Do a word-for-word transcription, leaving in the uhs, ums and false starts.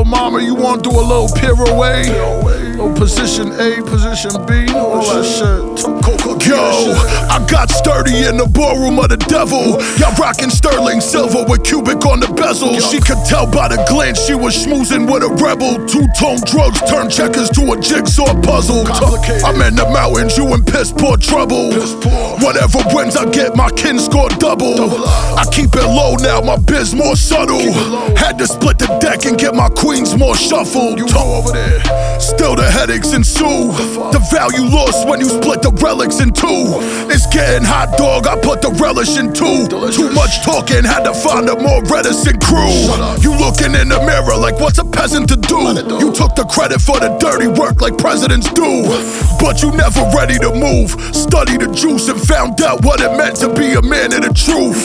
little mama, you wanna do a little pirouette? Little position A, position B, all that shit. Yo, I got sturdy in the ballroom of the devil. Y'all rockin' sterling silver with cubic on the bezel. She could tell by the glance she was schmoozing with a rebel. Two-tone drugs turn checkers to a jigsaw puzzle. I'm in the mountains, you in piss poor trouble. Whatever wins I get, my kin score double. I keep it low now, my biz more subtle. Had to split the deck and get my queens more shuffled. over there. Still the headaches ensue. The value lost when you split the relics in two. It's getting hot, dog, I put the relish in two. Too much talking, had to find a more reticent crew. You looking in the mirror like what's a peasant to do? You took the credit for the dirty work like presidents do. But you never ready to move. Study the juice and found out what it meant to be a man of the truth.